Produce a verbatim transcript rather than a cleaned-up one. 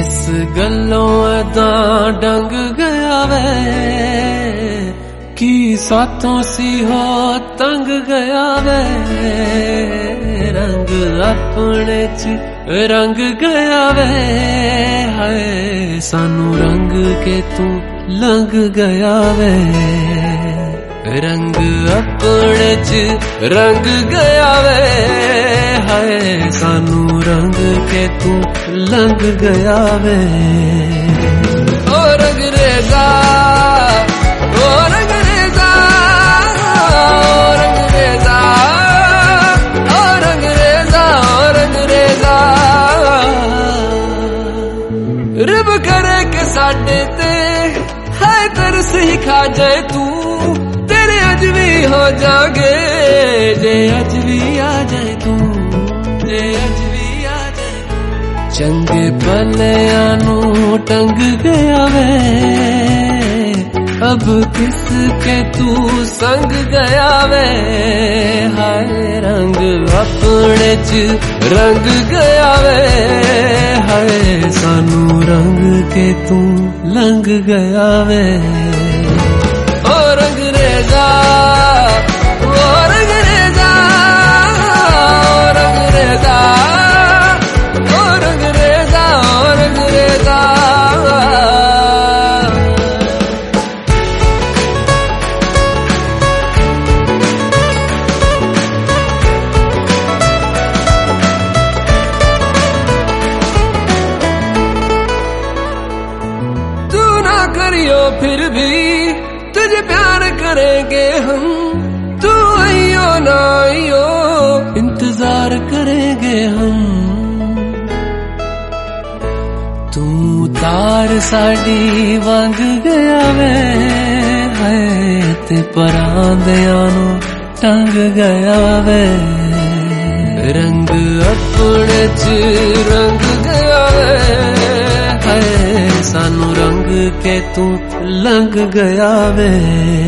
किस गल्लों अदा डंग गया वे, की साथों सी हो तंग गया वे। रंग अपने च रंग गया वे, हाय सानू रंग के तू लंग गया वे। रंग अपने च रंग गया वे, हाय सानू रंग के तू लंग गया वे। ओ रंग रेजा, ओ रंग रेजा, ओ रंग रेजा, ओ रंग रेजा, ओ रंग रेजा। रब करे के साडे ते है तरस ही खा जाए तू, तेरे अज भी हो जागे जे अज भी आ जाए तू, जे अज भी आ जाए तू। चंगे पलियां नू टंग गया वे, अब किस के तू संग गया वे। हाय रंग अपने च रंग गया वे, हाय सानू रंग के तू लंग गया वे। ओ रंग रेजा, ओ रंग रेजा, ओ रंग रेजा, ओ रंग रेजा, ओ रंग रेजा। तू ना करियो फिर भी तुझे प्यार करेंगे हम, तू आइयो ना आइयो इंतजार करेंगे हम। तू तार साड़ी वांग गया वे, है ते परांदियां नू टंग गया वे। रंग अपने च रंग गया वे, है सानू रंग के तू लंग गया वे।